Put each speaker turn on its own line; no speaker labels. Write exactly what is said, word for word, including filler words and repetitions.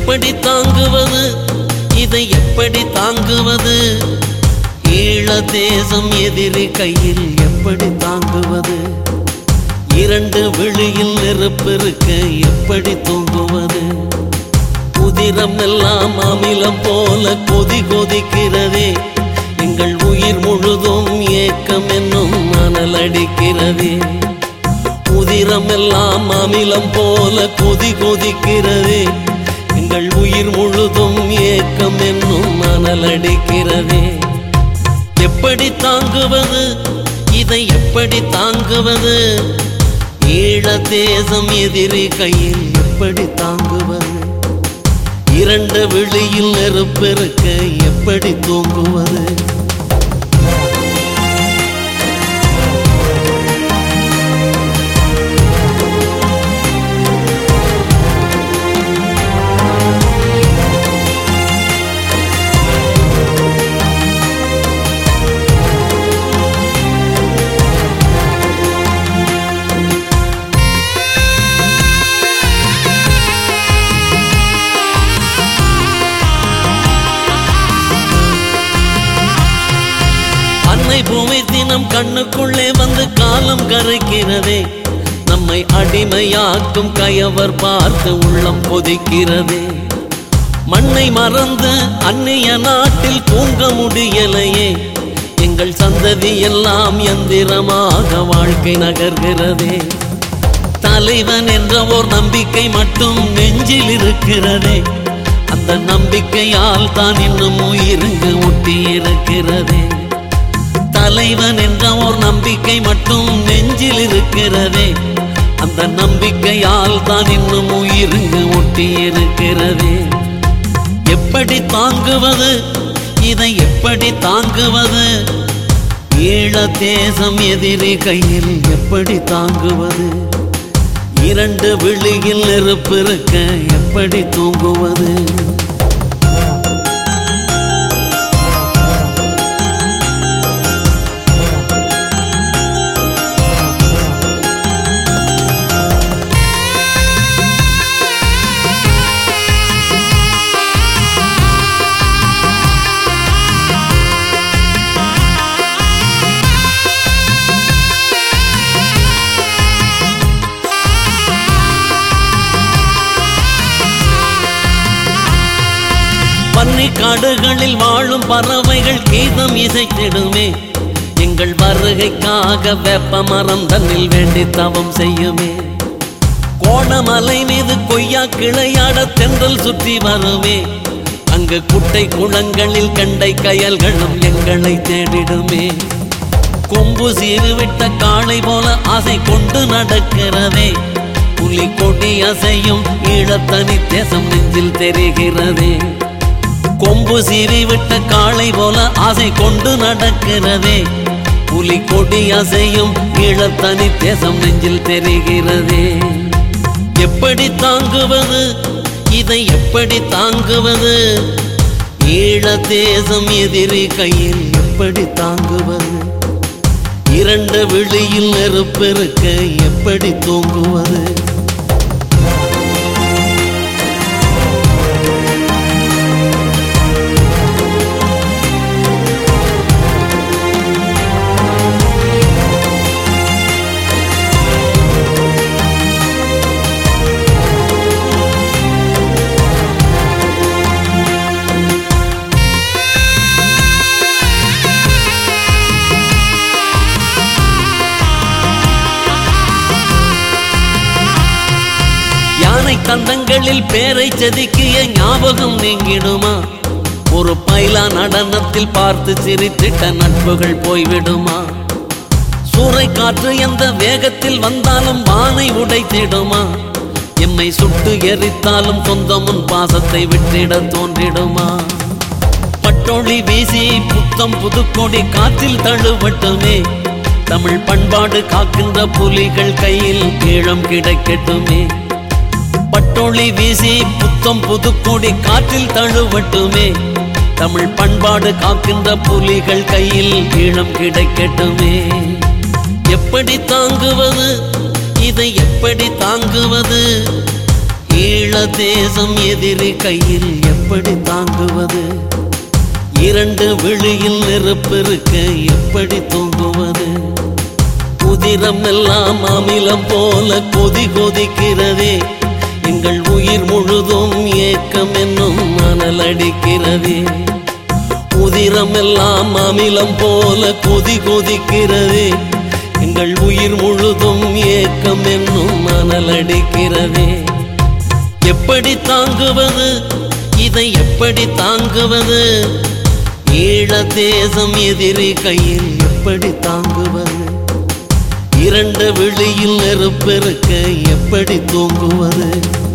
எப்படி தாங்குவது, இதை எப்படி தாங்குவது? ஈழ தேசம் எதிரி கையில் எப்படி தாங்குவது? இரண்டு விழியில் நெருப்பிருக்க எப்படி தூங்குவது? உதிரம் எல்லாம் அமிலம் போல கொதி கொதிக்கிறதே, எங்கள் உயிர் முழுதும் ஏக்கம் என்னும் மணல் அடிக்கிறதே. உதிரம் எல்லாம் அமிலம் போல கொதி கொதிக்கிறதே, எங்கள் உயிர் முழுதும் ஏக்கம் என்னும் மணல் அடிக்கிறதே. எப்படி தாங்குவது, இதை எப்படி தாங்குவது? ஈழ தேசம் எதிரி கையில் எப்படி தாங்குவது? இரண்டு விழியில் நெருப்பிருக்க எப்படி தூங்குவது? அன்னை பூமி தினம் கண்ணுக்குள்ளே வந்து காலம் கரைக்கிறதே, நம்மை அடிமையாக்கும் கயவர் பார்த்து உள்ளம் கொதிக்கிறதே. மண்ணை மறந்து அந்நிய நாட்டில் தூங்க முடியலையே, எங்கள் சந்ததி எல்லாம் எந்திரமாக வாழ்க்கை நகர்கிறதே. தலைவன் என்ற ஓர் நம்பிக்கை மட்டும் நெஞ்சில் இருக்கிறதே, அந்த நம்பிக்கையால் தான் இன்னும் உயிருக்கு ஒட்டி இருக்கிறதே. தலைவன் என்ற ஓர் நம்பிக்கை மட்டும் நெஞ்சில் இருக்கிறதே, அந்த நம்பிக்கையால் தான் இன்னும் உயிருக்கு ஒட்டி இருக்கிறதே. எப்படி தாங்குவது, இதை எப்படி தாங்குவது? ஈழ தேசம் எதிரி கையில் எப்படி தாங்குவது? இரண்டு விழியில் நெருப்பிருக்க எப்படி தூங்குவது? பன்னி காடுகளில் வாழும் பறவைகள் கீதம் இசைத்திடுமே, எங்கள் வருகைக்காக வேப்ப மரம் தன்னில் வேண்டி தவம் செய்யுமே. கோணமலை மீது கொய்யா கிளையாட தென்றல் சுற்றி வருமே, அங்கு குட்டை குளங்களில் கண்டை கயல்களும் எங்களை தேடிடுமே. கொம்பு சீறுவிட்ட காளை போல ஆசை கொண்டு நடக்கிறதே, புலி கொடி அசையும் ஈழத்தனி தேசம் நெஞ்சில் தெரிகிறதே. கொம்பு சீறி விட்ட காளை போல ஆசை கொண்டு நடக்கிறதே, புலி கொடி அசையும் ஈழத்தனி தேசம் நெஞ்சில் தெரிகிறதே. எப்படி தாங்குவது, இதை எப்படி தாங்குவது? ஈழ தேசம் எதிரி கையில் எப்படி தாங்குவது? இரண்டு விழியில் நெருப்பிருக்க எப்படி தூங்குவது? தந்தங்களில் பேரை செதுக்கிய ஞாபகம் நீங்கிடுமா? ஒரு பைலா நடனத்தில் பார்த்து சிரித்திட்ட நட்புகள் போய்விடுமா? சூறை காற்று எந்த வேகத்தில் வந்தாலும் வானை உடைத்திடுமா? எம்மை சுட்டு எரித்தாலும் சொந்தமுன் பாசத்தை விட்டிட தோன்றிடுமா? பட்டொளி வீசி புத்தம் புதுக்கொடி காற்றில் தழுவட்டுமே, தமிழ் பண்பாடு காக்கின்ற புலிகள் கையில் ஈழம் கிடைக்கட்டுமே. பட்டொளி வீசி புத்தம் புதுக்கொடி காற்றில் தழுவட்டுமே, தமிழ் பண்பாடு காக்கின்ற புலிகள் கையில் ஈழம் கிடைக்கட்டுமே. எப்படி தாங்குவது, இதை எப்படி தாங்குவது? ஈழ தேசம் எதிரி கையில் எப்படி தாங்குவது? இரண்டு விழியில் நெருப்பிருக்க எப்படி தூங்குவது? உதிரம் எல்லாம் அமிலம் போல கொதி கொதிக்கிறதே, எங்கள் உயிர் முழுதும் ஏக்கம் என்னும் மணல் அடிக்கிறதே. உதிரம் எல்லாம் அமிலம் போல கொதி கொதிக்கிறதே, எங்கள் உயிர் முழுதும் ஏக்கம் என்னும் மணல் அடிக்கிறதே. எப்படி தாங்குவது இதை, எப்படி தாங்குவது? ஈழ தேசம் எதிரி கையில் எப்படி தாங்குவது? இரண்டு விழியில் நெருப்பிருக்க எப்படி தூங்குவது?